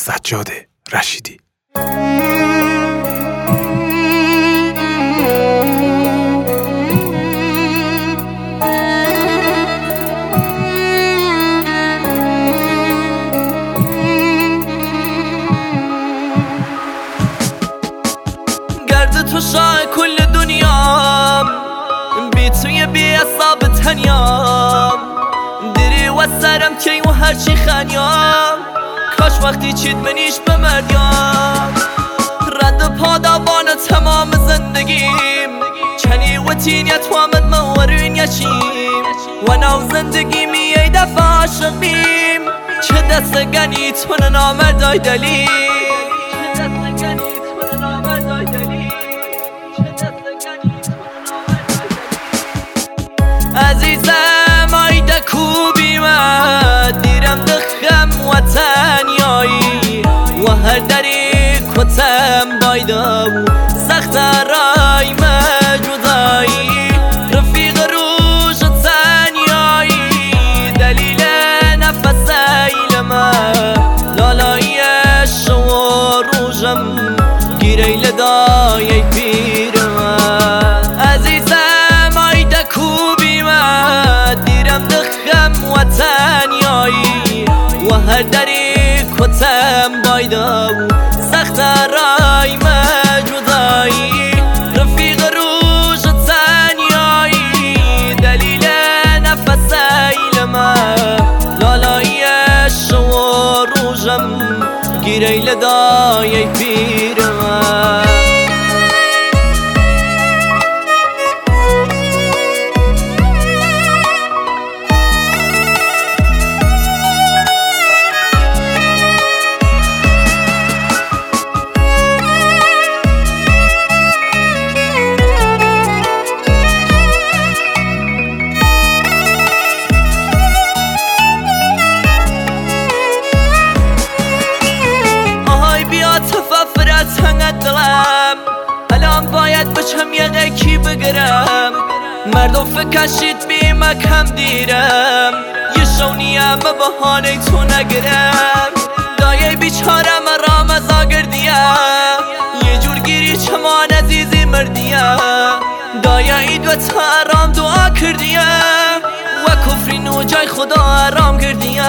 سجاد رشیدی. گرد تو شاه کل دنیام، بی توی بی حساب تنیام، دری و سرم کی و هرچی خنیام، کاش وقتی چید منیش به مردیام. رد پادابان تمام زندگیم، چنی و تینیت و آمد مورین یشیم، و نو زندگیم یه دفعه عاشق بیم، چه دست گنی تو نامردای دلیم، عزیزم آیده کوبی من، دیرم دخم وطنیایی، و هر دری کتم بایدم سخت رای مجودایی، رفیق روش تنیایی، دلیل نفس ایلمه، لالایی شو روشم گیریل دای پیرم. عزیزم آیده کوبی من، دیرم دخم وطنیایی، و هر دری کتم بایدم سخت رای مجودایی، رفیق روش تنیایی، دلیل نفس ایلمه، لالایی شو روشم گیریل دای پیرم. الان باید بچم یه قیکی بگرم، مردم فکشید بیمه کم دیرم، یه شونیم به بحانه تو نگرم، دایه بیچارم رامزا گردیم، یه جور گیری چمان عزیزی مردیم، دایه اید و تارام دعا کردیم، و کفری نو جای خدا آرام کردیم.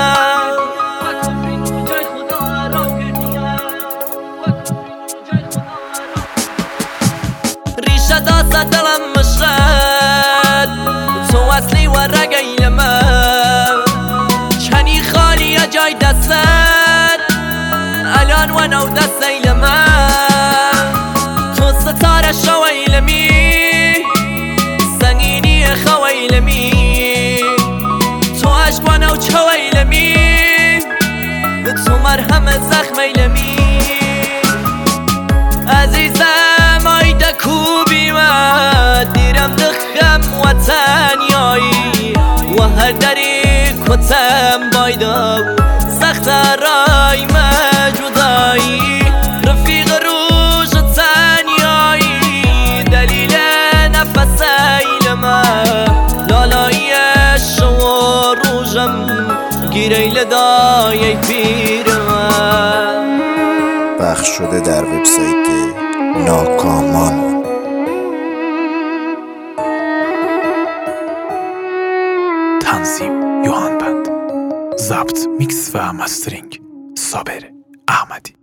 ریشه داسته دلم مشغد، تو اصلی و رگیل من، چنی خالی جای دستت، الان و نو دست ایل من، تو ستاره شویلمی، سنگینی خویلمی، تو عشق و نو چویلمی، تو مرهم زخمیلمی. عزیزم آیده کوبی من، دیرم دخم وطنیایی، و هر دری کتم بایدم سخت رای مجودایی، رفیق روش تنیایی، دلیل نفس ایلمه، لالایی شو روشم گیریل دای پیرم. پخش شده در وبسایت ناکامان. تنظیم یوهان بند، ضبط میکس و مسترینگ صابر احمدی.